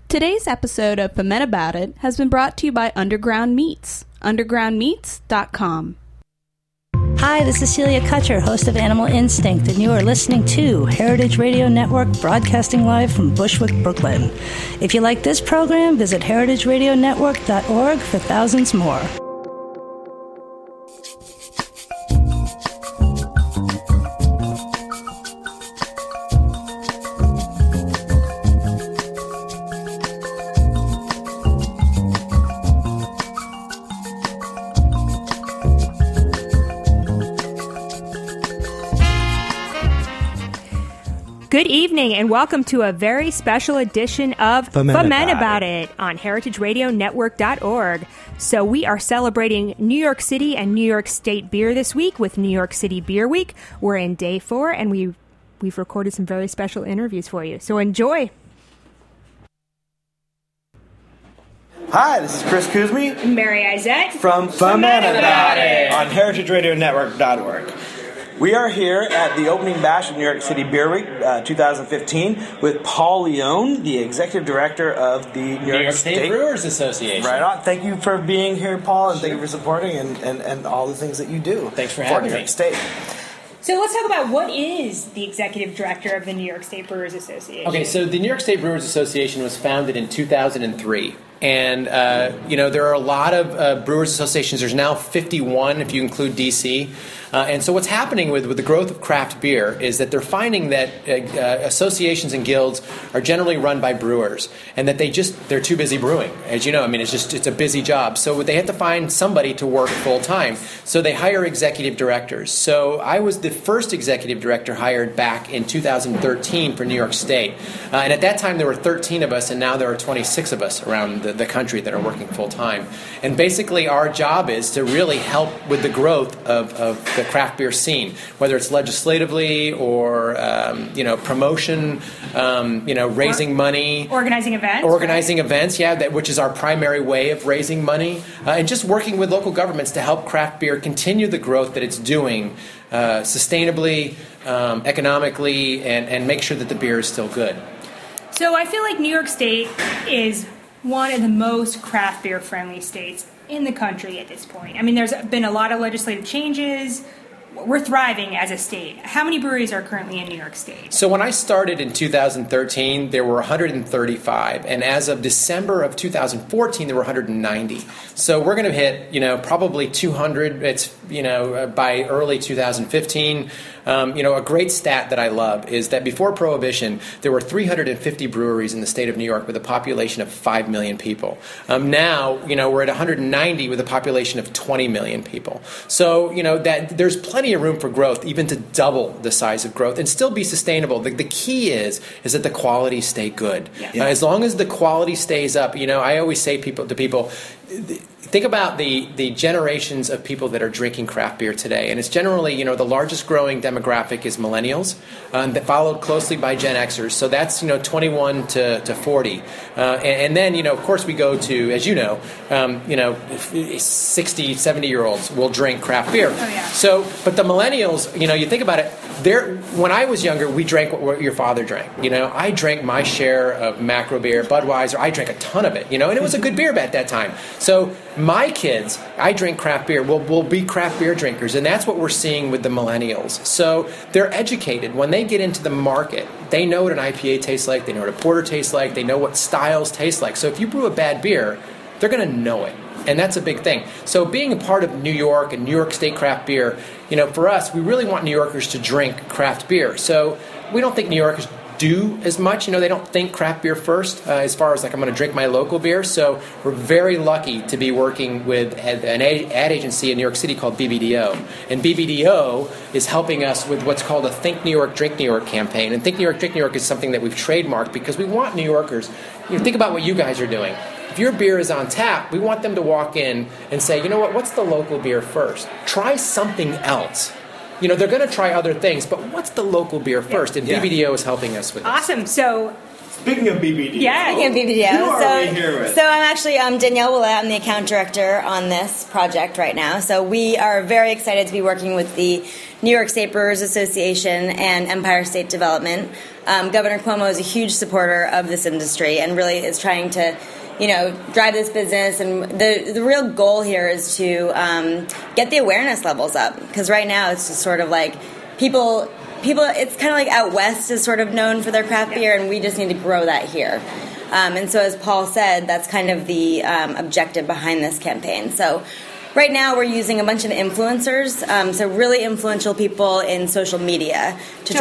Today's episode of Ferment About It has been brought to you by Underground Meats. undergroundmeats.com. Hi, this is Celia Kutcher, host of Animal Instinct, and you are listening to Heritage Radio Network, broadcasting live from Bushwick, Brooklyn. If you like this program, visit heritageradionetwork.org for thousands more. Good evening and welcome to a very special edition of Ferment About It on heritageradionetwork.org. So we are celebrating New York City and New York State beer this week with New York City Beer Week. We're in day 4 and we've recorded some very special interviews for you. So enjoy. Hi, this is Chris Kuzmi. Mary Izette. From Ferment About It on heritageradionetwork.org. We are here at the opening bash of New York City Beer Week 2015 with Paul Leone, the Executive Director of the New York State Brewers Association. Right on. Thank you for being here, Paul, and thank you for supporting and all the things that you do. Thanks for having New me. York State. So let's talk about what is the Executive Director of the New York State Brewers Association. Okay, so the New York State Brewers Association was founded in 2003. And, there are a lot of brewers associations. There's now 51 if you include D.C. And so what's happening with the growth of craft beer is that they're finding that associations and guilds are generally run by brewers and that they're too busy brewing. As you know, it's a busy job. So they have to find somebody to work full time. So they hire executive directors. So I was the first executive director hired back in 2013 for New York State. And at that time there were 13 of us and now there are 26 of us around the country that are working full time. And basically our job is to really help with the growth of the craft beer scene, whether it's legislatively or promotion, raising money, organizing events, which is our primary way of raising money, and just working with local governments to help craft beer continue the growth that it's doing sustainably, economically, and make sure that the beer is still good. So I feel like New York State is one of the most craft beer friendly states in the country at this point. There's been a lot of legislative changes. We're thriving as a state. How many breweries are currently in New York State? So when I started in 2013, there were 135, and as of December of 2014, there were 190. So we're going to hit, probably 200. It's by early 2015. A great stat that I love is that before Prohibition, there were 350 breweries in the state of New York with a population of 5 million people. Now, we're at 190 with a population of 20 million people. So, that there's plenty of room for growth, even to double the size of growth and still be sustainable. The key is that the quality stay good. Yeah. As long as the quality stays up, I always say to people, think about the generations of people that are drinking craft beer today. And it's generally, the largest growing demographic is millennials, followed closely by Gen Xers. So that's, 21 to 40. And then, of course, we go to, as 60, 70-year-olds will drink craft beer. Oh, yeah. So, but the millennials, you think about it, when I was younger, we drank what your father drank. I drank my share of macro beer, Budweiser. I drank a ton of it, and it was a good beer at that time. So my kids, I drink craft beer, will be craft beer drinkers, and that's what we're seeing with the millennials. So they're educated. When they get into the market, they know what an IPA tastes like, they know what a porter tastes like, they know what styles taste like. So if you brew a bad beer, they're going to know it. And that's a big thing. So being a part of New York and New York State craft beer, for us, we really want New Yorkers to drink craft beer. So we don't think New Yorkers do as much. They don't think craft beer first as far as I'm going to drink my local beer. So we're very lucky to be working with an ad agency in New York City called BBDO. And BBDO is helping us with what's called a Think New York, Drink New York campaign. And Think New York, Drink New York is something that we've trademarked because we want New Yorkers, think about what you guys are doing. If your beer is on tap, we want them to walk in and say, what's the local beer first? Try something else. They're going to try other things, but what's the local beer first? And BBDO is helping us with this. Awesome. So Speaking of BBDO. Yeah. Speaking of BBDO. Who are we here with? So I'm actually Danielle Willett. I'm the account director on this project right now. So we are very excited to be working with the New York State Brewers Association and Empire State Development. Governor Cuomo is a huge supporter of this industry and really is trying to drive this business, and the real goal here is to get the awareness levels up, because right now it's just sort of like people, it's kind of like out west is sort of known for their craft beer, and we just need to grow that here. And so as Paul said, that's kind of the objective behind this campaign. So right now we're using a bunch of influencers, so really influential people in social media to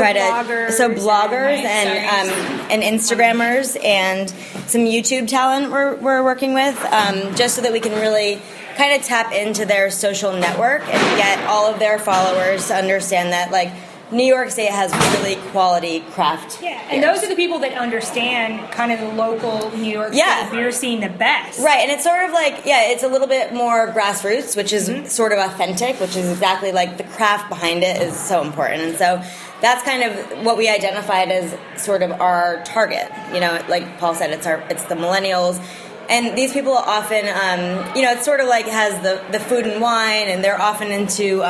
bloggers and Instagrammers and some YouTube talent we're working with, just so that we can really kind of tap into their social network and get all of their followers to understand that, like, New York State has really quality craft beers. And those are the people that understand kind of the local New York State beer scene the best. Right, and it's sort of like, it's a little bit more grassroots, which is sort of authentic, which is exactly like the craft behind it is so important. And so that's kind of what we identified as sort of our target. Like Paul said, it's the millennials. And these people often, it's sort of like has the food and wine, and they're often into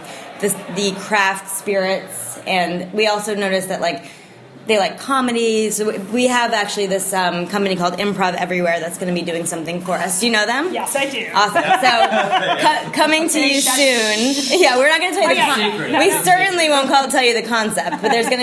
the craft spirits. And we also noticed that, like, they like comedies. We have actually this company called Improv Everywhere that's going to be doing something for us. Do you know them? Yes, I do. Awesome. So coming to you soon. Yeah, we're not going to tell you the concept. We certainly won't tell you the concept, but there's going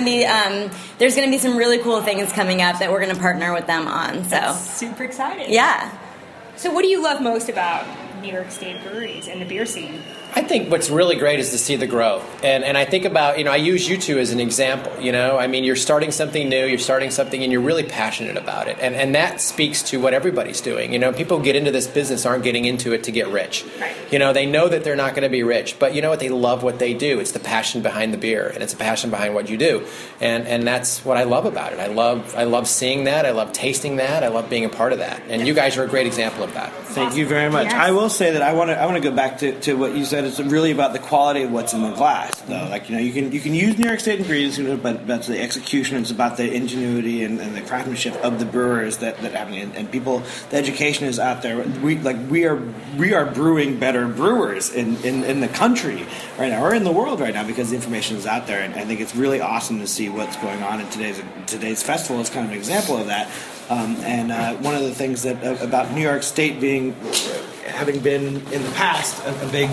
to be some really cool things coming up that we're going to partner with them on. So that's super exciting. Yeah. So what do you love most about New York State breweries and the beer scene? I think what's really great is to see the growth. And I think about, I use you two as an example, I mean, you're starting something new, you're starting something, and you're really passionate about it. And that speaks to what everybody's doing. People who get into this business aren't getting into it to get rich. Right. They know that they're not going to be rich, but you know what? They love what they do. It's the passion behind the beer, and it's a passion behind what you do. And that's what I love about it. I love seeing that. I love tasting that. I love being a part of that. And you guys are a great example of that. Thank you very much. Yes. I will say that I want to go back to what you said. It's really about the quality of what's in the glass, though. Like, you can use New York State ingredients, but that's the execution. It's about the ingenuity and the craftsmanship of the brewers that happen, and people. The education is out there. We are brewing better brewers in the country right now, or in the world right now, because the information is out there. And I think it's really awesome to see what's going on in today's festival. Is kind of an example of that. And one of the things about New York State having been in the past a big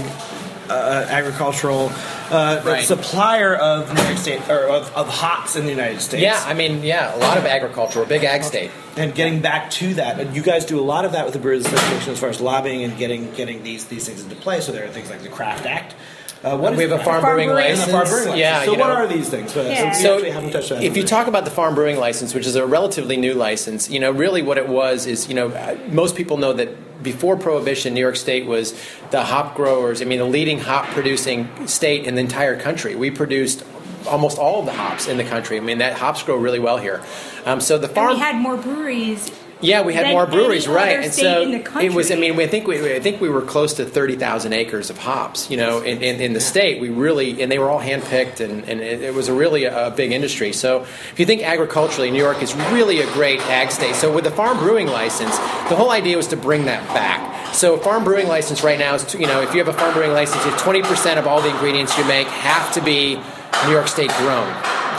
agricultural supplier of New York State, or of hops in the United States. Yeah, a lot of agriculture, a big ag state. And getting back to that, and you guys do a lot of that with the Brewers Association as far as lobbying and getting these things into play. So there are things like the Craft Act. We have a farm brewing license. Yeah. So what are these things? So we haven't touched on. If you talk about the farm brewing license, which is a relatively new license, really what it was is, most people know that before Prohibition, New York State was the hop growers. The leading hop producing state in the entire country. We produced almost all of the hops in the country. That hops grow really well here. So the farm. And we had more breweries. Yeah, we had more breweries, right? And so it was. I think we were close to 30,000 acres of hops. In the state, we really, and they were all handpicked, and it was really a big industry. So if you think agriculturally, New York is really a great ag state. So with the farm brewing license, the whole idea was to bring that back. So farm brewing license right now is, if you have a farm brewing license, 20% of all the ingredients you make have to be New York State grown.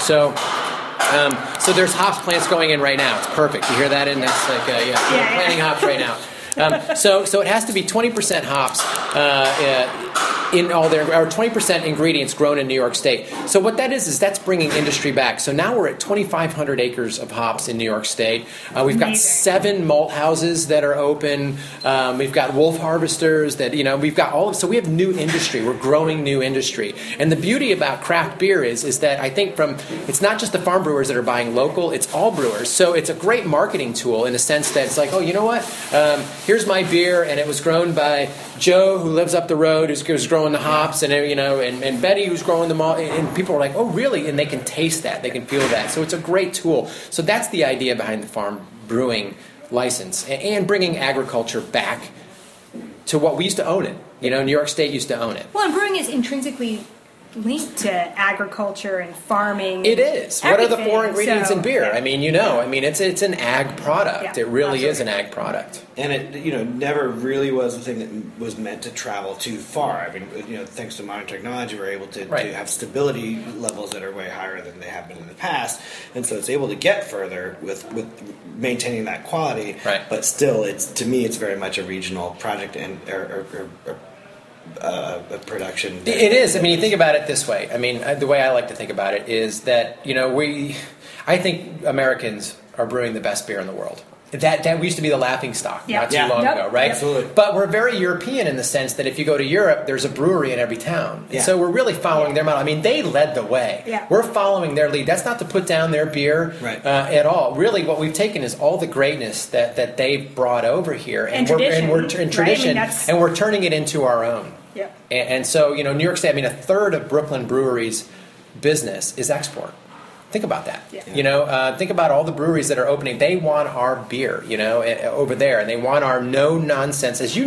So there's hops plants going in right now. It's perfect. You hear that? And that's like, we're planting hops right now. So it has to be 20% hops in all their, or 20% ingredients grown in New York State. So what that is that's bringing industry back. So now we're at 2,500 acres of hops in New York State. We've got 7 malt houses that are open. We've got wolf harvesters that, we've got so we have new industry. We're growing new industry. And the beauty about craft beer is that I think it's not just the farm brewers that are buying local, it's all brewers. So it's a great marketing tool in a sense that it's like, oh, you know what? Here's my beer, and it was grown by Joe, who lives up the road, who's growing the hops, and and Betty, who's growing the malt, and people are like, oh, really? And they can taste that, they can feel that. So it's a great tool. So that's the idea behind the farm brewing license, and bringing agriculture back to what we used to own it. New York State used to own it. Well, and brewing is intrinsically linked to agriculture and farming. It is. What are the four ingredients So, in beer? yeah. I mean, it's an ag product. Yeah, It really absolutely. is an ag product. And it, never really was a thing that was meant to travel too far. I mean, thanks to modern technology, we're able to have stability levels that are way higher than they have been in the past, and so it's able to get further with maintaining that quality. Right. But still, to me, it's very much a regional project and a production. It is. I mean, you think about it this way. I mean, the way I like to think about it is that I think Americans are brewing the best beer in the world. That we used to be the laughing stock not too long ago, right? Absolutely. But we're very European in the sense that if you go to Europe, there's a brewery in every town. And so we're really following their model. I mean, they led the way. Yeah. We're following their lead. That's not to put down their beer at all. Really, what we've taken is all the greatness that they've brought over here. And tradition. We're in tradition, right? I mean, and we're turning it into our own. Yeah. And so, New York State, I mean, a third of Brooklyn Brewery's business is export. Think about that. Yeah. Think about all the breweries that are opening. They want our beer, over there, and they want our no nonsense. As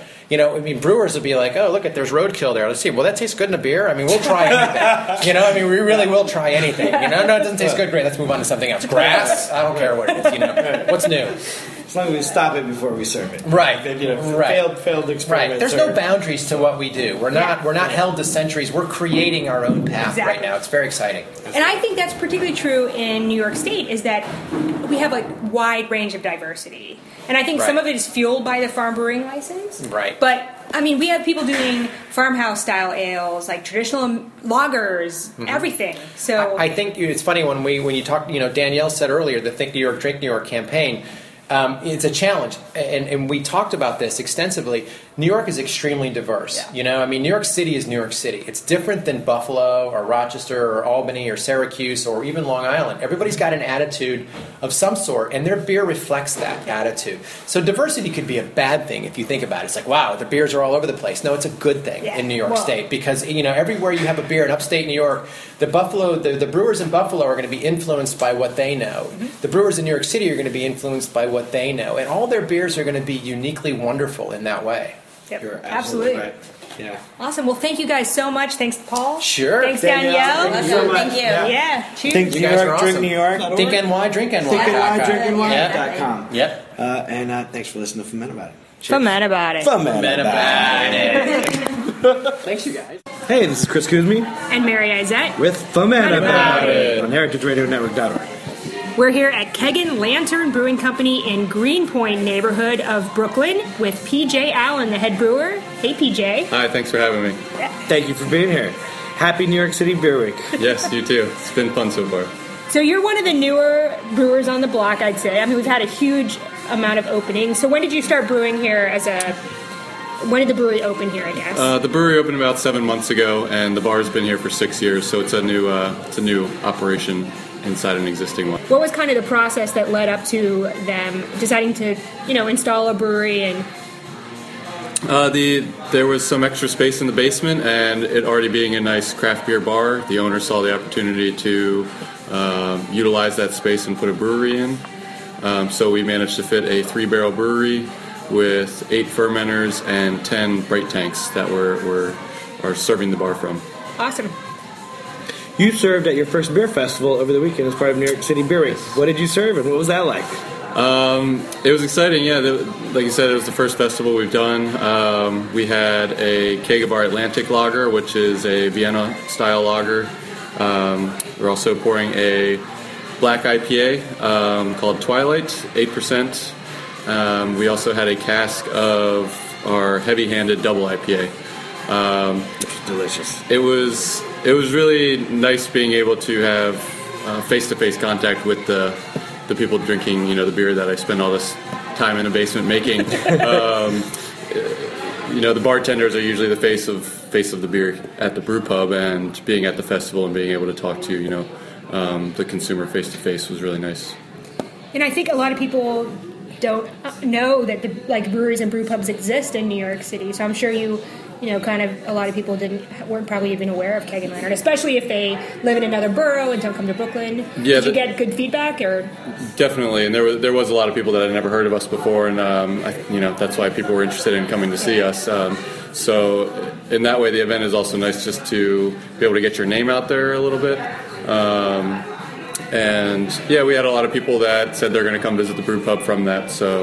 I mean, brewers will be like, "Oh, look, there's roadkill there. Let's see. Well, that tastes good in a beer. I mean, we'll try anything. I mean, we really will try anything. No, it doesn't taste good. Great. Let's move on to something else. Grass. I don't care what it is. What's new? As long as we stop it before we serve it. Right. Failed experiment. Right. There's no boundaries to what we do. We're not held to centuries. We're creating our own path right now. It's very exciting. And I think that's particularly true in New York State, is that we have a wide range of diversity. And I think some of it is fueled by the farm brewing license. Right. But, I mean, we have people doing farmhouse-style ales, like traditional lagers, everything. So I think it's funny when you talk, Danielle said earlier, the Think New York, Drink New York campaign, it's a challenge, and we talked about this extensively. New York is extremely diverse. I mean, New York City is New York City. It's different than Buffalo or Rochester or Albany or Syracuse or even Long Island. Everybody's got an attitude of some sort, and their beer reflects that attitude. So diversity could be a bad thing if you think about it. It's like, wow, the beers are all over the place. No, it's a good thing in New York State, because everywhere you have a beer in upstate New York, the brewers in Buffalo are going to be influenced by what they know. The brewers in New York City are going to be influenced by what they know, and all their beers are going to be uniquely wonderful in that way. Yep. You're absolutely right. Yeah. Awesome. Well, thank you guys so much. Thanks, Paul. Sure. Thanks, Danielle. Thank you so much. Thank you. Yeah. Cheers. Think New You guys are York, drink awesome. New York. Think NY, drink NY. Think NY, drink NY.com. Yep. And thanks for listening to Ferment About It. Ferment about it. Ferment About It. Thanks, you guys. Hey, this is Chris Kuzmi And Mary Izette. with Ferment About It on HeritageRadioNetwork.org. We're here at Keggin Lantern Brewing Company in Greenpoint neighborhood of Brooklyn with PJ Allen, the head brewer. Hey, PJ. Hi, thanks for having me. Thank you for being here. Happy New York City Beer Week. Yes, you too. It's been fun so far. So you're one of the newer brewers on the block, I'd say. I mean, we've had a huge amount of openings. So when did you start brewing here when did the brewery open here, I guess? The brewery opened about 7 months ago, and the bar's been here for 6 years, so it's a new operation inside an existing one. What was kind of the process that led up to them deciding to, install a brewery and... There was some extra space in the basement, and it already being a nice craft beer bar, the owner saw the opportunity to utilize that space and put a brewery in. So we managed to fit a 3-barrel brewery with 8 fermenters and 10 bright tanks that are serving the bar from. Awesome. You served at your first beer festival over the weekend as part of New York City Beer Week. What did you serve, and what was that like? It was exciting, yeah. Like you said, it was the first festival we've done. We had a keg of our Atlantic lager, which is a Vienna-style lager. We're also pouring a black IPA called Twilight, 8%. We also had a cask of our heavy-handed double IPA. Delicious. It was really nice being able to have face-to-face contact with the people drinking, the beer that I spend all this time in a basement making. The bartenders are usually the face of the beer at the brew pub, and being at the festival and being able to talk to the consumer face-to-face was really nice. And I think a lot of people don't know that breweries and brew pubs exist in New York City. So I'm sure you kind of a lot of people weren't probably even aware of Keg and Lantern, especially if they live in another borough and don't come to Brooklyn. Yeah, Did you get good feedback? Or definitely, and there was a lot of people that had never heard of us before, and that's why people were interested in coming to see us. So in that way, the event is also nice just to be able to get your name out there a little bit. And yeah, we had a lot of people that said they're going to come visit the brew pub from that. So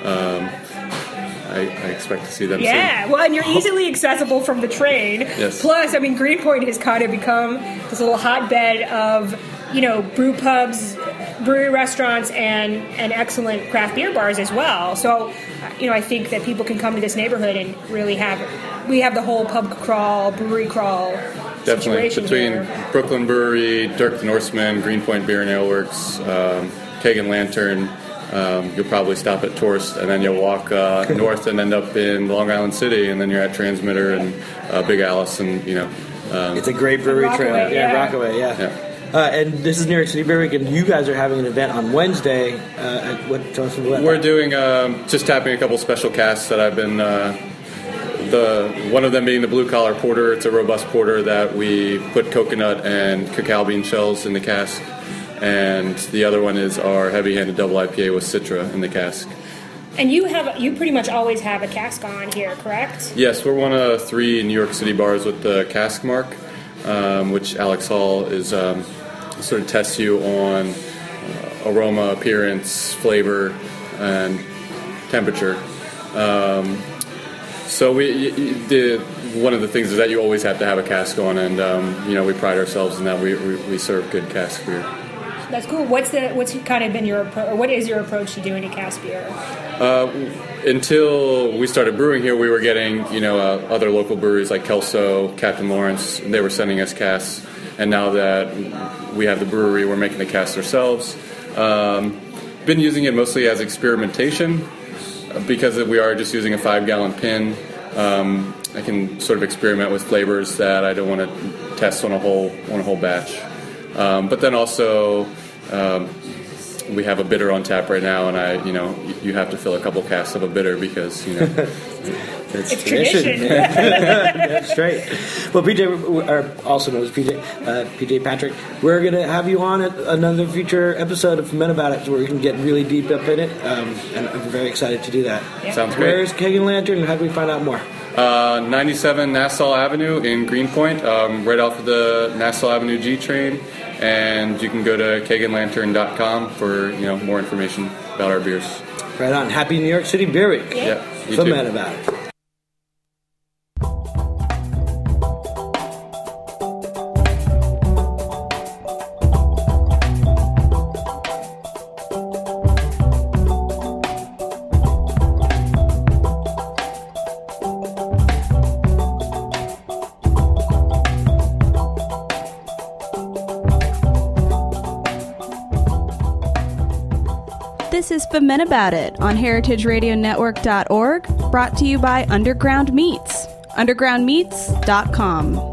I expect to see them soon. Yeah, well, and you're easily accessible from the train. Yes. Plus, I mean, Greenpoint has kind of become this little hotbed of, brew pubs, brewery restaurants, and excellent craft beer bars as well. So, I think that people can come to this neighborhood and really we have the whole pub crawl, brewery crawl definitely situation between here. Brooklyn Brewery, Dirk the Norseman, Greenpoint Beer and Ale Works, Keg and Lantern. You'll probably stop at Torst, and then you'll walk north and end up in Long Island City, and then you're at Transmitter and Big Alice, and it's a great brewery trail. Rockaway, Yeah, Rockaway, yeah. And this is New York City Beer Week, and you guys are having an event on Wednesday. Tell us about that. We're doing just tapping a couple special casks that I've been. One of them being the Blue Collar Porter. It's a robust porter that we put coconut and cacao bean shells in the cask. And the other one is our heavy-handed double IPA with Citra in the cask. And you pretty much always have a cask on here, correct? Yes, we're one of 3 New York City bars with the cask mark, which Alex Hall is sort of tests you on aroma, appearance, flavor, and temperature. So one of the things is that you always have to have a cask on, and we pride ourselves in that we serve good cask beer. That's cool. What's kind of been your or what is your approach to doing a cask beer? Until we started brewing here, we were getting other local breweries like Kelso, Captain Lawrence, and they were sending us casks. And now that we have the brewery, we're making the casks ourselves. Been using it mostly as experimentation because we are just using a 5-gallon pin. I can sort of experiment with flavors that I don't want to test on a whole batch. But then also, we have a bitter on tap right now, and you have to fill a couple casks of a bitter because it's tradition. That's right. Well, PJ, also known as PJ Patrick, we're going to have you on another future episode of Men About It, where we can get really deep up in it, and I'm very excited to do that. Yeah. Sounds great. Where's Keg and Lantern, and how do we find out more? 97 Nassau Avenue in Greenpoint, right off of the Nassau Avenue G train. And you can go to kegandlantern.com for more information about our beers. Right on. Happy New York City Beer Week. Yeah, you So too. mad about it. This is Femmen About It on heritageradionetwork.org, brought to you by Underground Meats, undergroundmeats.com.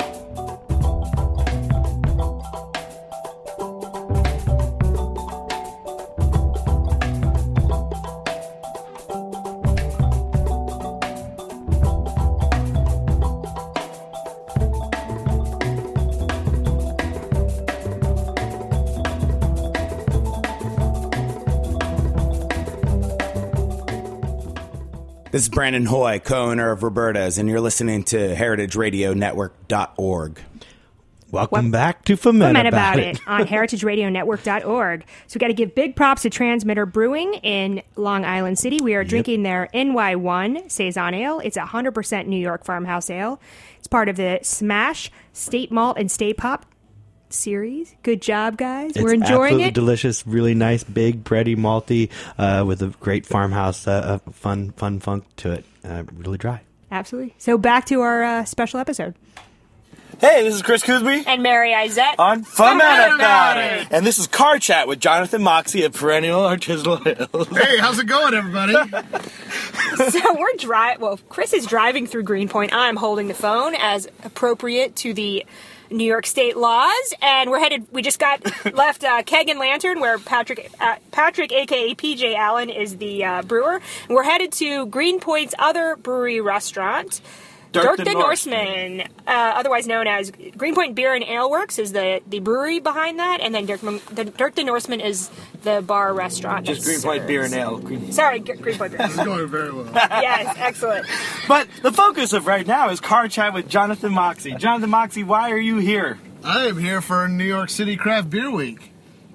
This is Brandon Hoy, co-owner of Roberta's, and you're listening to heritageradionetwork.org. Welcome back to Femmen About It on heritageradionetwork.org. So we got to give big props to Transmitter Brewing in Long Island City. We are drinking their NY1 Saison Ale. It's a 100% New York farmhouse ale. It's part of the Smash State Malt and Stay Pop series. Good job, guys. We're enjoying it. Delicious, really nice, big, bready, malty, with a great farmhouse, fun funk to it. Really dry. Absolutely. So back to our special episode. Hey, this is Chris Cousby. And Mary Izette. On Femmen About It. And this is Car Chat with Jonathan Moxie of Perennial Artisanal Hills. Hey, how's it going, everybody? So we're Chris is driving through Greenpoint. I'm holding the phone as appropriate to the New York State laws, and we just left Keg and Lantern, where Patrick, aka PJ Allen, is the brewer. And we're headed to Greenpoint's other brewery restaurant, Dirk the Norseman, otherwise known as Greenpoint Beer and Ale Works, is the brewery behind that, and then Dirk the Norseman is the bar restaurant. Just Greenpoint Beer and Ale. Sorry, Greenpoint Beer. It's going very well. Yes, excellent. But the focus of right now is Car Chat with Jonathan Moxie. Jonathan Moxie, why are you here? I am here for New York City Craft Beer Week.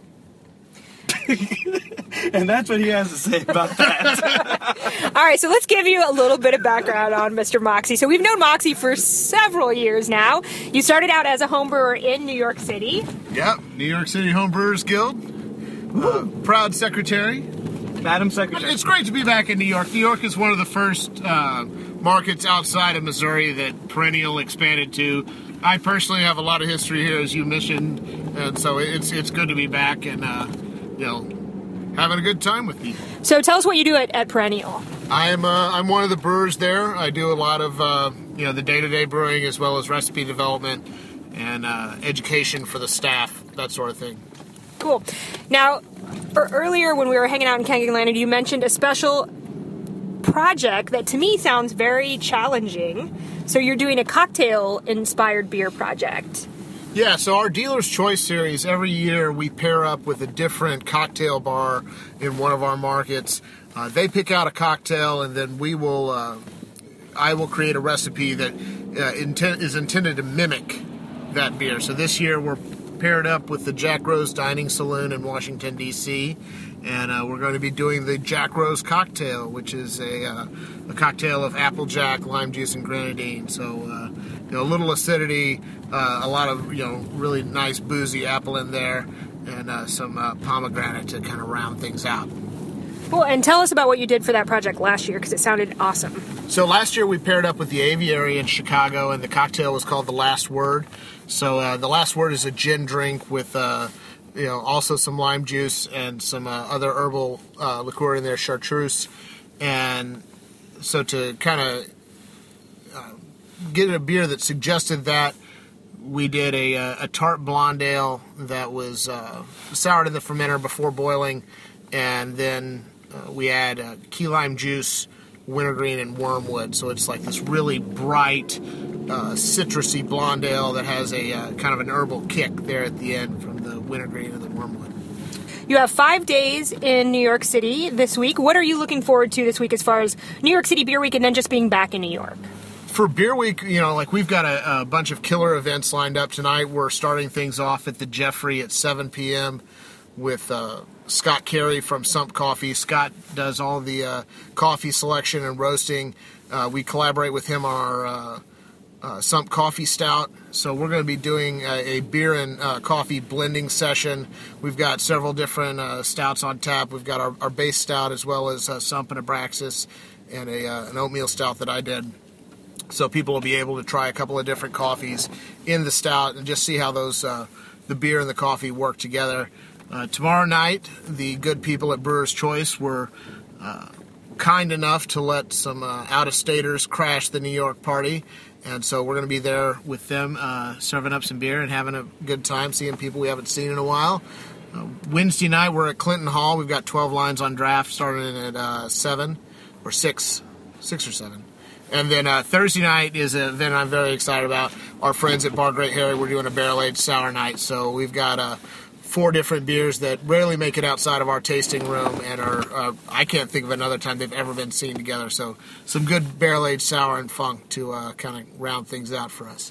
And that's what he has to say about that. All right, so let's give you a little bit of background on Mr. Moxie. So we've known Moxie for several years now. You started out as a home brewer in New York City. Yep, New York City Home Brewers Guild. Proud secretary. Madam Secretary. It's great to be back in New York. New York is one of the first markets outside of Missouri that Perennial expanded to. I personally have a lot of history here, as you mentioned, and so it's good to be back and having a good time with people. So tell us what you do at Perennial. I'm one of the brewers there. I do a lot of the day-to-day brewing as well as recipe development and education for the staff, that sort of thing. Cool. Now, earlier when we were hanging out in Kankakee Landing, you mentioned a special project that to me sounds very challenging. So you're doing a cocktail-inspired beer project. Yeah, so our Dealer's Choice series, every year we pair up with a different cocktail bar in one of our markets. They pick out a cocktail, and then I will create a recipe that is intended to mimic that beer. So this year we're paired up with the Jack Rose Dining Saloon in Washington, D.C., and we're going to be doing the Jack Rose cocktail, which is a cocktail of applejack, lime juice, and grenadine. So, a little acidity, a lot of really nice boozy apple in there, and some pomegranate to kind of round things out. Well, and tell us about what you did for that project last year, because it sounded awesome. So last year we paired up with the Aviary in Chicago, and the cocktail was called The Last Word. So The Last Word is a gin drink with also some lime juice and some other herbal liqueur in there, chartreuse. And so to kind of get a beer that suggested that, we did a tart blonde ale that was soured in the fermenter before boiling, and then we add key lime juice, wintergreen, and wormwood. So it's like this really bright, citrusy blonde ale that has a kind of an herbal kick there at the end from the wintergreen and the wormwood. You have 5 days in New York City this week. What are you looking forward to this week as far as New York City Beer Week and then just being back in New York? For Beer Week, we've got a bunch of killer events lined up tonight. We're starting things off at the Jeffrey at 7 p.m. with Scott Carey from Sump Coffee. Scott does all the coffee selection and roasting. We collaborate with him on our Sump Coffee Stout. So we're going to be doing a beer and coffee blending session. We've got several different stouts on tap. We've got our base stout as well as Sump and Abraxas and an oatmeal stout that I did. So people will be able to try a couple of different coffees in the stout and just see how those the beer and the coffee work together. Tomorrow night, the good people at Brewer's Choice were kind enough to let some out-of-staters crash the New York party. And so we're going to be there with them, serving up some beer and having a good time, seeing people we haven't seen in a while. Wednesday night, we're at Clinton Hall. We've got 12 lines on draft starting at 7 or 6 or 7. And then Thursday night is an event I'm very excited about. Our friends at Bar Great Harry, we're doing a barrel-aged sour night. So we've got 4 different beers that rarely make it outside of our tasting room and are, I can't think of another time they've ever been seen together. So some good barrel-aged sour and funk to kind of round things out for us.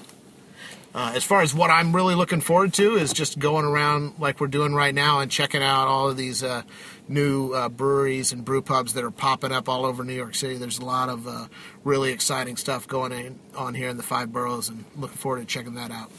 As far as what I'm really looking forward to is just going around like we're doing right now and checking out all of these new breweries and brew pubs that are popping up all over New York City. There's a lot of really exciting stuff going on here in the 5 boroughs, and looking forward to checking that out.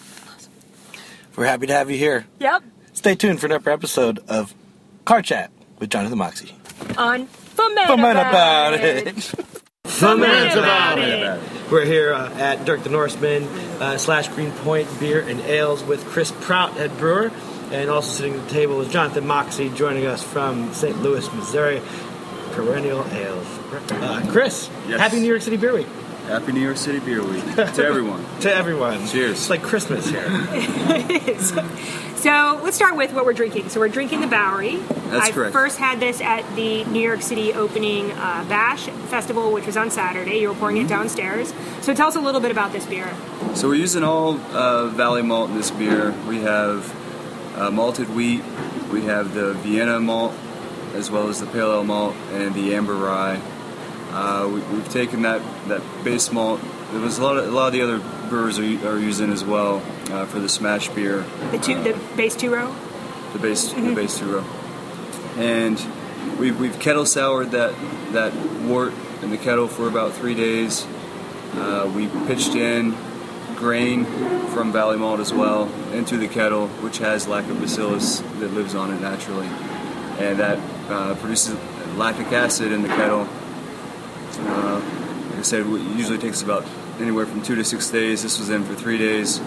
We're happy to have you here. Yep. Stay tuned for another episode of Car Chat with Jonathan Moxie. On Foment About It. Foment About It. We're here at Dirk the Norseman / Greenpoint Beer and Ales with Chris Prout, head brewer, and also sitting at the table is Jonathan Moxie, joining us from St. Louis, Missouri, Perennial Ales. Chris, Yes. Happy New York City Beer Week. Happy New York City Beer Week to everyone. To everyone. Cheers. It's like Christmas here. It is. So let's start with what we're drinking. So we're drinking the Bowery. That's correct. I first had this at the New York City opening Bash Festival, which was on Saturday. You were pouring it downstairs. So tell us a little bit about this beer. So we're using all Valley malt in this beer. We have malted wheat. We have the Vienna malt, as well as the pale ale malt and the amber rye. We've taken that base malt. There was a lot of the other brewers are using as well for the smash beer. The base 2-row. The base 2-row. And we've kettle soured that wort in the kettle for about 3 days. We pitched in grain from Valley Malt as well into the kettle, which has lactobacillus that lives on it naturally, and that produces lactic acid in the kettle. Like I said, it usually takes about anywhere from 2 to 6 days. This was in for 3 days.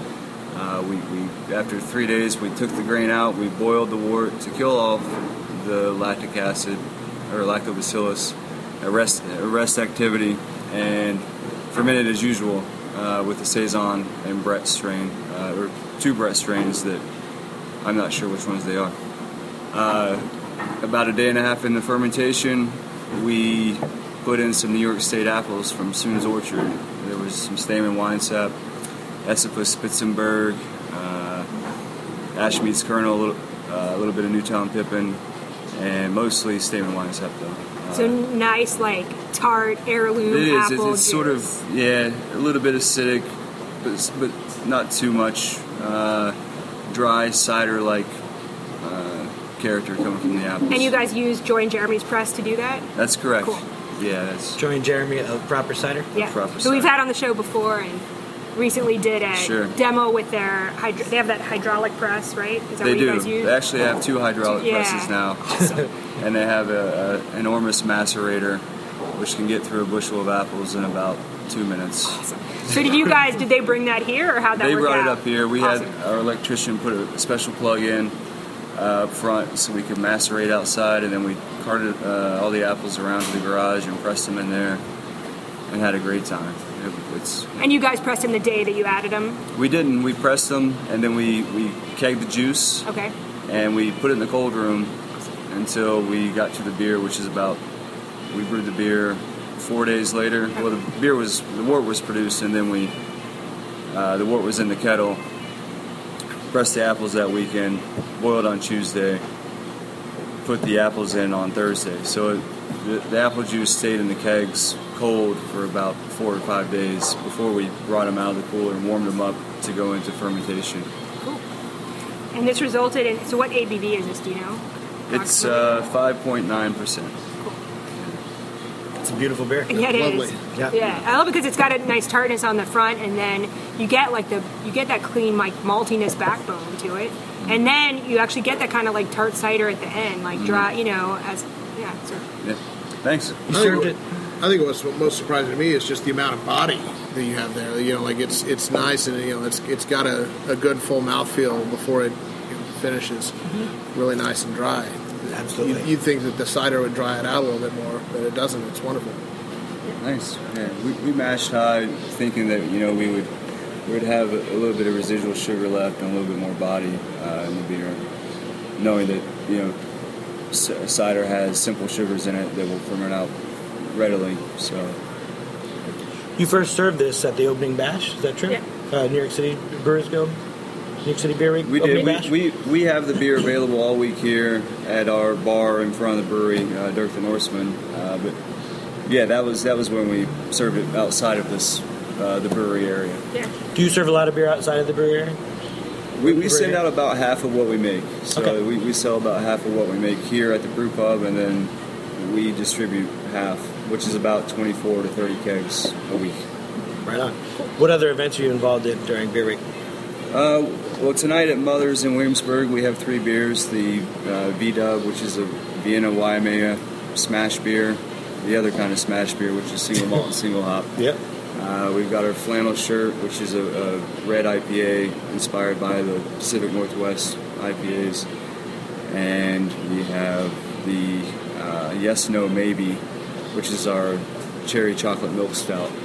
After 3 days, we took the grain out. We boiled the wort to kill off the lactic acid or lactobacillus, arrest activity, and fermented as usual with the Saison and Brett strain, or 2 Brett strains that I'm not sure which ones they are. About a day and a half in the fermentation, we put in some New York State apples from Soon's Orchard. There was some Stayman Winesap, Esopus Spitzenberg, Ashmead's Kernel, a little bit of Newtown Pippin, and mostly Stayman Winesap though. So nice, like tart heirloom it is. apple It's juice. sort of a little bit acidic, but not too much. Dry cider-like character coming from the apples. And you guys use Joy and Jeremy's press to do that? That's correct. Cool. Yeah, that's Joy and Jeremy of Proper Cider? Yeah. Proper So we've cider. had on the show before and recently did a demo with their, they have that hydraulic press, right? Is that They what do. you guys use? They actually have 2 hydraulic Yeah. presses now. And they have an enormous macerator, which can get through a bushel of apples in about 2 minutes. Awesome. So did they bring that here, or how'd that They work brought out? it up here. We Awesome. had our electrician put a special plug in up front so we could macerate outside, and then we carted all the apples around to the garage and pressed them in there and had a great time. And you guys pressed them the day that you added them? We didn't. We pressed them, and then we kegged the juice. Okay. And we put it in the cold room until we got to the beer, which is we brewed the beer 4 days later. Well, the wort was produced, and then the wort was in the kettle. Pressed the apples that weekend, boiled on Tuesday, put the apples in on Thursday. So the apple juice stayed in the kegs cold for about 4 or 5 days before we brought them out of the cooler and warmed them up to go into fermentation. Cool. And this resulted in, so what ABV is this, do you know? It's 5.9%. It's a beautiful beer. Yeah, it Lovely. is. Yeah. Yeah, I love it because it's got a nice tartness on the front, and then you get that clean like maltiness backbone to it, and then you actually get that kind of like tart cider at the end, like dry, So. Yeah. Thanks. I think what's most surprising to me is just the amount of body that you have there. It's nice, and it's got a good full mouthfeel before it finishes. Mm-hmm. Really nice and dry. Absolutely. You'd think that the cider would dry it out a little bit more, but it doesn't. It's wonderful. Nice. Yeah, we mashed high, thinking that we would have a little bit of residual sugar left and a little bit more body in the beer, knowing that cider has simple sugars in it that will ferment out readily. So You first served this at the opening bash, is that true? Yeah. New York City Brewers Guild? New York City Beer Week? we opening did. bash? We have the beer available all week here at our bar in front of the brewery, Dirk the Norseman. But yeah, that was when we served it outside of the brewery area. Yeah. Do you serve a lot of beer outside of the brewery area? We send out about half of what we make. So Okay. we sell about half of what we make here at the brew pub, and then we distribute half, which is about 24 to 30 kegs a week. Right on. What other events are you involved in during Beer Week? Well, tonight at Mother's in Williamsburg, we have 3 beers. The V-Dub, which is a Vienna Waimea smash beer. The other kind of smash beer, which is single malt and single hop. Yep. We've got our flannel shirt, which is a red IPA inspired by the Pacific Northwest IPAs. And we have the Yes, No, Maybe, which is our cherry chocolate milk stout.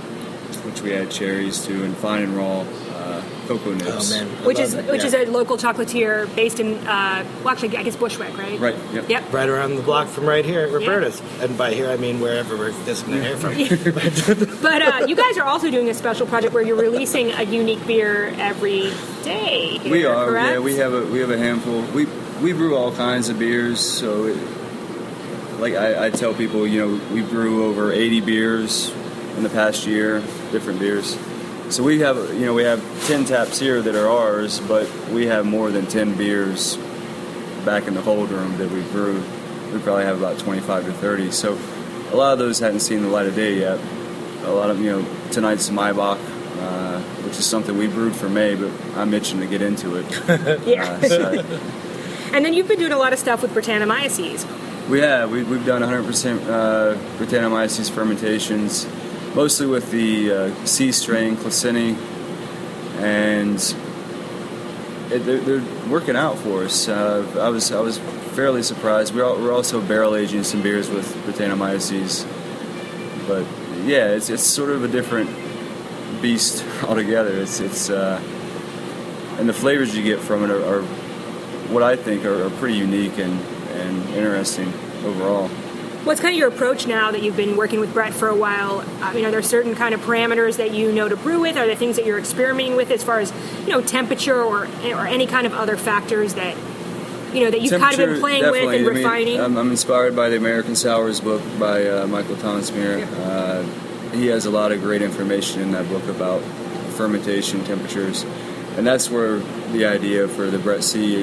which we add cherries to, and fine and raw cocoa nibs. Oh, man. Which is a local chocolatier based in, well, actually, I guess Bushwick, right? Right, yep. Right around the block from right here at Roberta's. Yeah. And by here, I mean wherever we're visiting here from. But you guys are also doing a special project where you're releasing a unique beer every day here, we are, correct? yeah. We have a handful. We brew all kinds of beers, so I tell people, we brew over 80 beers in the past year, different beers. So we have 10 taps here that are ours, but we have more than 10 beers back in the hold room that we brew. We probably have about 25 to 30. So a lot of those hadn't seen the light of day yet. A lot of, tonight's Maibach, which is something we brewed for May, but I'm itching to get into it. Yeah. And then you've been doing a lot of stuff with Brettanomyces. We have. We've done 100% Brettanomyces fermentations, mostly with the C strain Clasini, and they're working out for us. I was fairly surprised. We're also barrel aging some beers with Brettanomyces, but yeah, it's sort of a different beast altogether. It's and the flavors you get from it are what I think are pretty unique and interesting overall. What's kind of your approach now that you've been working with Brett for a while? Are there certain kind of parameters that you know to brew with? Are there things that you're experimenting with as far as temperature or any kind of other factors that that you've kind of been playing with and refining? I'm inspired by the American Sours book by Michael Tonsmere. He has a lot of great information in that book about fermentation temperatures, and that's where the idea for the Brett C.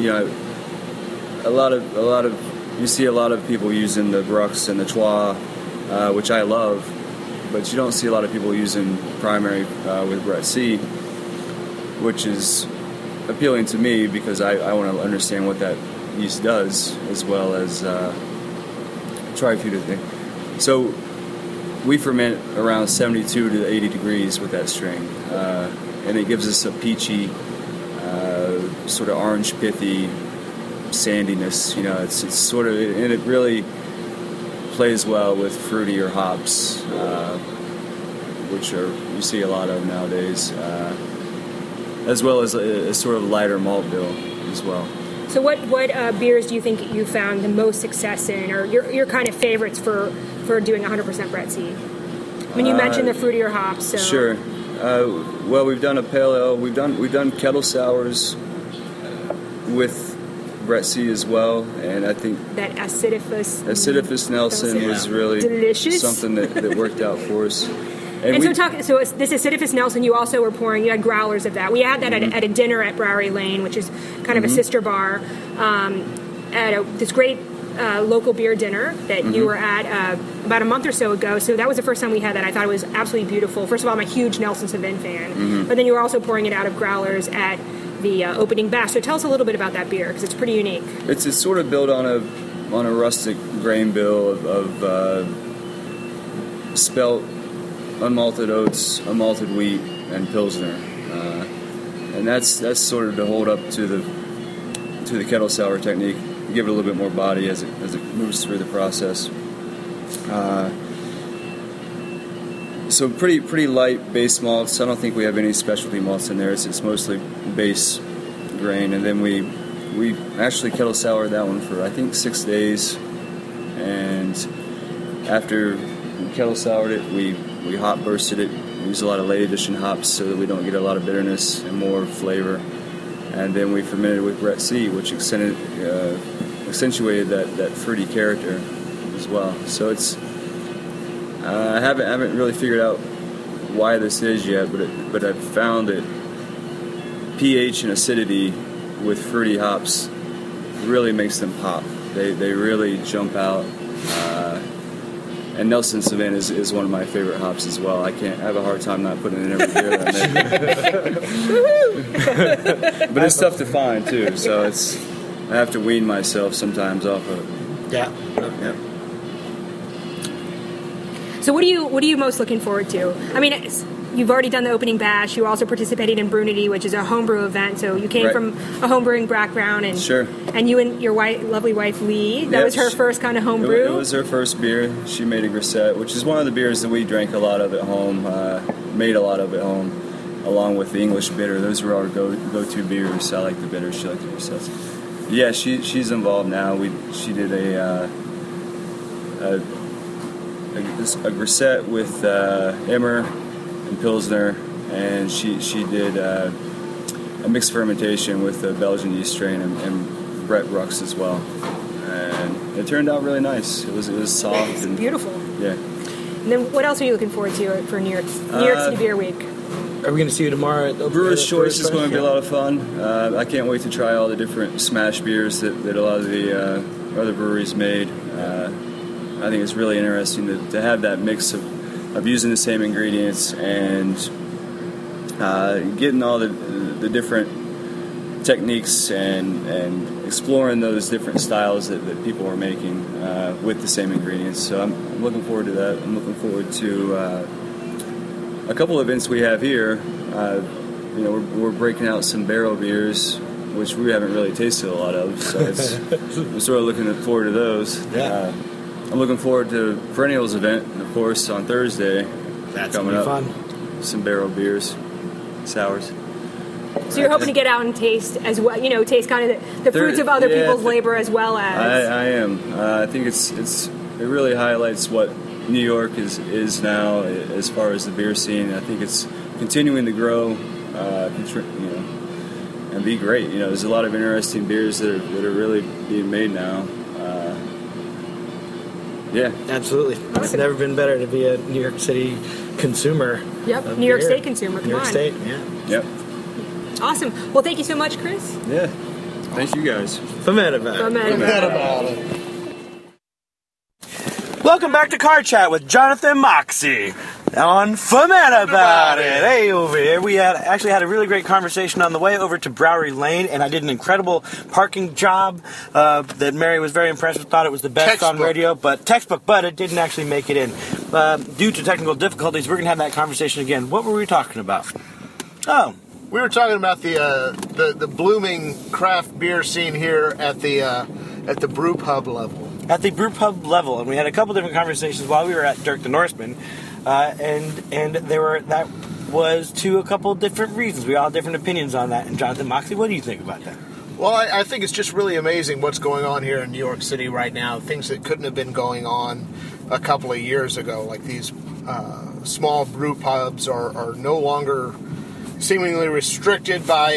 You see a lot of people using the Brux and the Trois, which I love, but you don't see a lot of people using primary with Brett C, which is appealing to me because I want to understand what that yeast does, as well as try a few different things. So we ferment around 72 to 80 degrees with that strain, and it gives us a peachy, sort of orange pithy sandiness. It's sort of, and it really plays well with fruitier hops, which you see a lot of nowadays, as well as a sort of lighter malt bill as well. So what beers do you think you found the most success in, or your kind of favorites for doing 100% Brett C? I mean, you mentioned the fruitier hops. So. Sure. Well, we've done a pale ale. We've done kettle sours with Brett C as well, and I think that Acidifus Nelson was really delicious. Something that worked out for us. And so this Acidifus Nelson, you also were pouring. You had growlers of that. We had that at a dinner at Browery Lane, which is kind of a sister bar, at this great local beer dinner that you were at about a month or so ago. So that was the first time we had that. I thought it was absolutely beautiful. First of all, I'm a huge Nelson Sauvin fan, but then you were also pouring it out of growlers at the opening bash. So tell us a little bit about that beer, because it's pretty unique. It's sort of built on a rustic grain bill of spelt unmalted oats, unmalted wheat, and Pilsner, and that's sort of to hold up to the kettle sour technique, give it a little bit more body as it moves through the process. So pretty light base malts. I don't think we have any specialty malts in there. It's mostly base grain, and then we actually kettle soured that one for I think 6 days, and after we kettle soured it, we hop bursted it. We use a lot of late edition hops so that we don't get a lot of bitterness and more flavor, and then we fermented with Brett C, which accentuated that fruity character as well. So it's I haven't really figured out why this is yet, but I've found that pH and acidity with fruity hops really makes them pop. They really jump out. And Nelson Sauvin is one of my favorite hops as well. I have a hard time not putting it in every beer that I make. But it's tough to find too, so I have to wean myself sometimes off of it. So what are you most looking forward to? I mean, you've already done the opening bash. You also participated in Brunity, which is a homebrew event. So you came from a homebrewing background, and and you and your lovely wife Lee. That was her first kind of homebrew. It was her first beer. She made a Grisette, which is one of the beers that we drank a lot of at home. Made a lot of at home, along with the English bitter. Those were our go-to beers. I like the bitter. She liked the Grisettes. Yeah, she's involved now. She did a Grisette with Emmer and Pilsner, and she did a mixed fermentation with the Belgian yeast strain and Brett Brooks as well. And it turned out really nice. It was soft and beautiful. Yeah. And then what else are you looking forward to for New York City Beer Week? Are we going to see you tomorrow at the Brewer's Choice? Is going to be a lot of fun. I can't wait to try all the different smash beers that a lot of the other breweries made. I think it's really interesting to have that mix of using the same ingredients and getting all the different techniques and exploring those different styles that people are making with the same ingredients. So I'm looking forward to that. I'm looking forward to a couple of events we have here. We're breaking out some barrel beers, which we haven't really tasted a lot of. So I'm sort of looking forward to those. Yeah. I'm looking forward to Perennials event, of course, on Thursday. That's coming up. Fun. Some barrel beers, sours. So you're hoping to get out and taste as well, taste kind of the fruits of other people's labor as well as. I am. I think it really highlights what New York is now as far as the beer scene. I think it's continuing to grow, and be great. There's a lot of interesting beers that are really being made now. Yeah, absolutely. Awesome. It's never been better to be a New York City consumer. Yep, New York State consumer. Come New York on. State, yeah. Yep. Awesome. Well, thank you so much, Chris. Yeah. Thank you guys. Ferment about it. Welcome back to Car Chat with Jonathan Moxie on Ferment About It. Hey, over here. We actually had a really great conversation on the way over to Browery Lane, and I did an incredible parking job that Mary was very impressed with, thought it was the best on radio, but it didn't actually make it in. Due to technical difficulties, we're going to have that conversation again. What were we talking about? Oh, we were talking about the blooming craft beer scene here at the brew pub level. At the brew pub level, and we had a couple different conversations while we were at Dirk the Norseman, and that was to a couple different reasons. We all had different opinions on that. And Jonathan Moxie, what do you think about that? Well, I think it's just really amazing what's going on here in New York City right now. Things that couldn't have been going on a couple of years ago, like these small brew pubs are no longer seemingly restricted by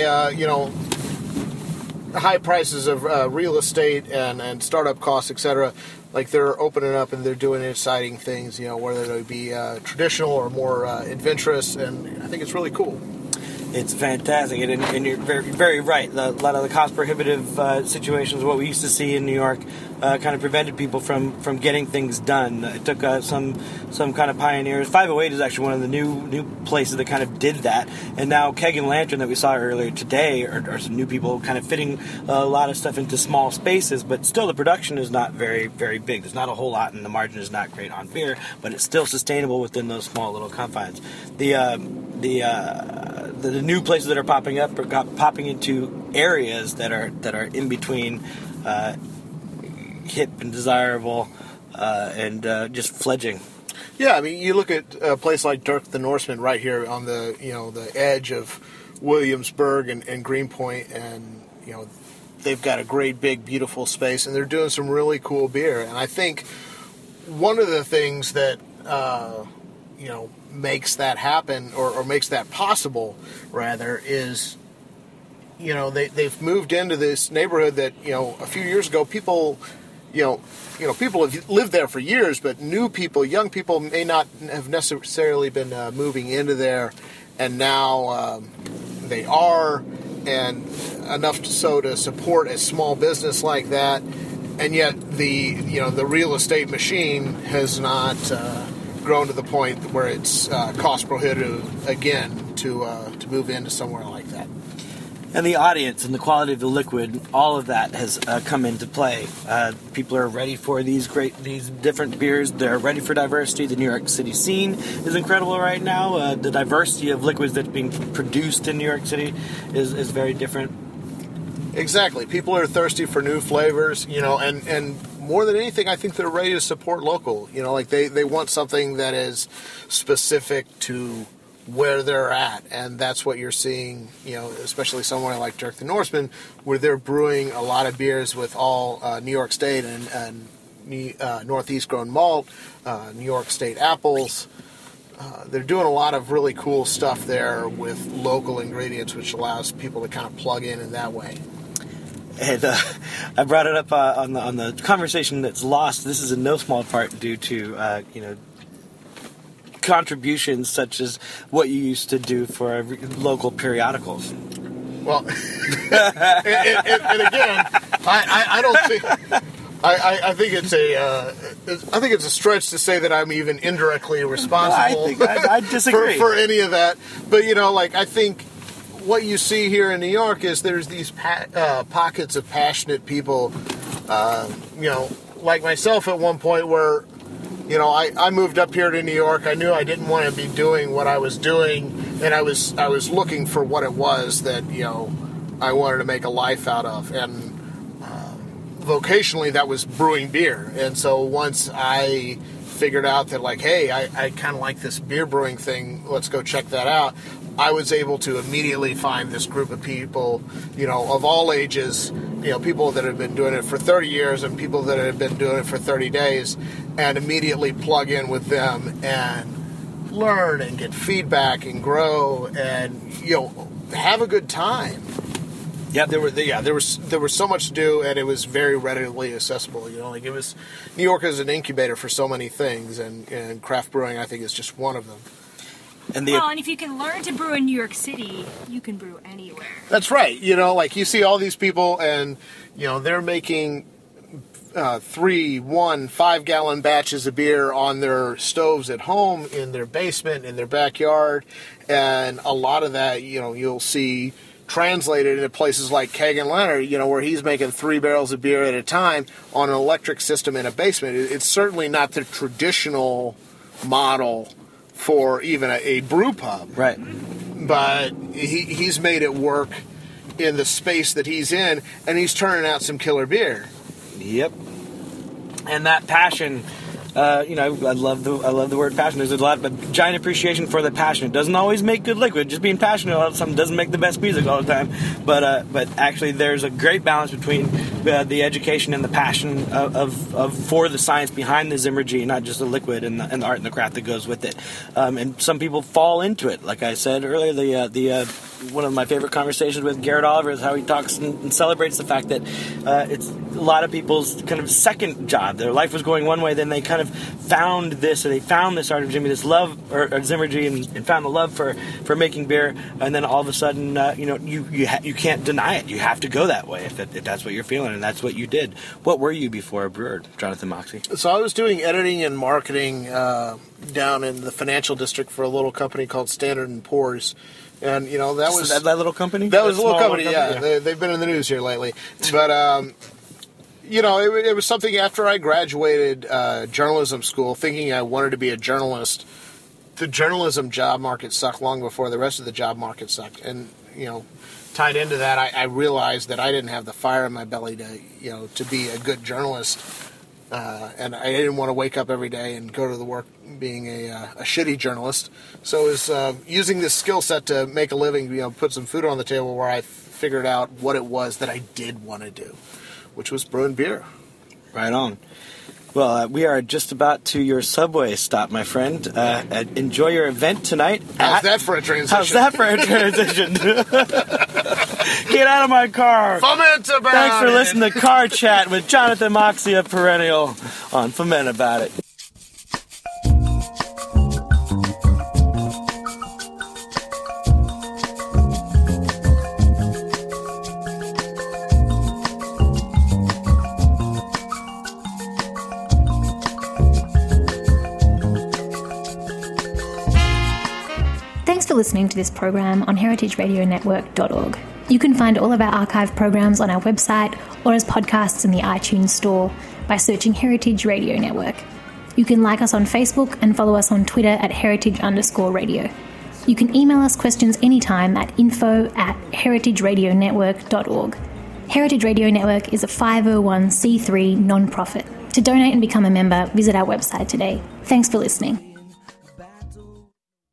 high prices of real estate and startup costs, etc. Like they're opening up and they're doing exciting things, whether they be traditional or more adventurous, and I think it's really cool. It's fantastic, and you're very, very right. A lot of the cost-prohibitive situations, what we used to see in New York, kind of prevented people from getting things done. It took some kind of pioneers. 508 is actually one of the new places that kind of did that, and now Keg and Lantern that we saw earlier today are some new people kind of fitting a lot of stuff into small spaces, but still the production is not very, very big. There's not a whole lot, and the margin is not great on beer, but it's still sustainable within those small little confines. The new places that are popping up are popping into areas that are in between hip and desirable and just fledging. Yeah, I mean, you look at a place like Dirk the Norseman right here on the edge of Williamsburg and Greenpoint, and they've got a great big beautiful space, and they're doing some really cool beer. And I think one of the things that makes that happen or makes that possible rather is they've moved into this neighborhood that a few years ago people people have lived there for years, but young people may not have necessarily been moving into there, and now they are, and enough so to support a small business like that, and yet the real estate machine has not grown to the point where it's cost prohibitive again to move into somewhere like that. And the audience and the quality of the liquid, all of that has come into play. People are ready for these different beers. They're ready for diversity. The New York City scene is incredible right now. The diversity of liquids that's being produced in New York City is very different. Exactly. People are thirsty for new flavors, and more than anything, I think they're ready to support local. Like they want something that is specific to where they're at, and that's what you're seeing, especially somewhere like Dirk the Norseman, where they're brewing a lot of beers with all New York State and Northeast grown malt, New York State apples. They're doing a lot of really cool stuff there with local ingredients, which allows people to kind of plug in that way. And I brought it up on the conversation that's lost. This is in no small part due to contributions such as what you used to do for local periodicals. Well, and again, I don't think. I think it's a stretch to say that I'm even indirectly responsible. I disagree for any of that. But I think what you see here in New York is there's these pockets of passionate people. Like myself at one point where. I moved up here to New York. I knew I didn't want to be doing what I was doing, and I was looking for what it was that I wanted to make a life out of. And vocationally, that was brewing beer. And so once I figured out that, hey, I kind of like this beer brewing thing, let's go check that out, I was able to immediately find this group of people, of all ages, people that have been doing it for 30 years and people that have been doing it for 30 days, and immediately plug in with them and learn and get feedback and grow and, have a good time. Yeah, there was so much to do, and it was very readily accessible. It was New York is an incubator for so many things, and craft brewing, I think, is just one of them. And if you can learn to brew in New York City, you can brew anywhere. That's right. You see all these people, and they're making 5-gallon batches of beer on their stoves at home, in their basement, in their backyard, and a lot of that, you'll see translated into places like Kagan Leonard, where he's making 3 barrels of beer at a time on an electric system in a basement. It's certainly not the traditional model for even a brew pub. Right. But he's made it work in the space that he's in, and he's turning out some killer beer. Yep. And that passion, I love the word passion. There's a lot of giant appreciation for the passion. It doesn't always make good liquid. Just being passionate about something doesn't make the best music all the time. But actually, there's a great balance between the education and the passion for the science behind the Zimmergy, not just the liquid and the art and the craft that goes with it. And some people fall into it. Like I said earlier, one of my favorite conversations with Garrett Oliver is how he talks and celebrates the fact that it's a lot of people's kind of second job. Their life was going one way, then they kind of found this, or they found this art of Jimmy, this love, or Zimmergy, and found the love for making beer, and then all of a sudden, you can't deny it. You have to go that way if that's what you're feeling, and that's what you did. What were you before a brewer, Jonathan Moxie? So I was doing editing and marketing down in the financial district for a little company called Standard & Poor's. And, that was... That little company? That was a little company, yeah. They've been in the news here lately. But, it was something after I graduated journalism school, thinking I wanted to be a journalist. The journalism job market sucked long before the rest of the job market sucked. And, tied into that, I realized that I didn't have the fire in my belly to be a good journalist. And I didn't want to wake up every day and go to the work being a shitty journalist. So it was using this skill set to make a living, put some food on the table, where I figured out what it was that I did want to do, which was brewing beer. Right on. Well, we are just about to your subway stop, my friend. Enjoy your event tonight. How's that for a transition? Get out of my car. Foment about Thanks for it. listening to Car Chat with Jonathan Moxie of Perennial on Foment About It. Thanks for listening to this program on heritageradionetwork.org. You can find all of our archive programs on our website or as podcasts in the iTunes Store by searching Heritage Radio Network. You can like us on Facebook and follow us on Twitter at heritage_radio. You can email us questions anytime at info@heritageradionetwork.org. Heritage Radio Network is a 501c3 non-profit. To donate and become a member, visit our website today. Thanks for listening.